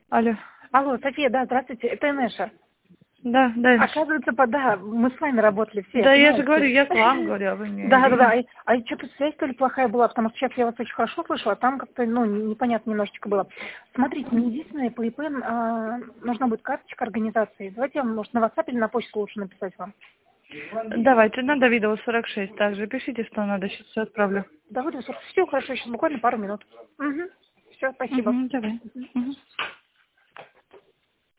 Алло. Алло, София, да, здравствуйте, это Инеша. Да, да. Оказывается, да, мы с вами работали все. Да, я же понимаете? говорю, я к вам говорю, а вы мне Да, да, да. Ирина. А что-то связь то ли плохая была, потому что сейчас я вас очень хорошо слышала, а там как-то, ну, непонятно немножечко было. Смотрите, мне единственное, по ИП нужна будет карточка организации. Давайте я вам, может, на WhatsApp или на почту лучше написать вам. Давайте, на Давидова 46 также. Пишите, что надо, сейчас все отправлю. Давайте, все хорошо, сейчас буквально пару минут. Угу. Все, спасибо. Угу, давай. Угу.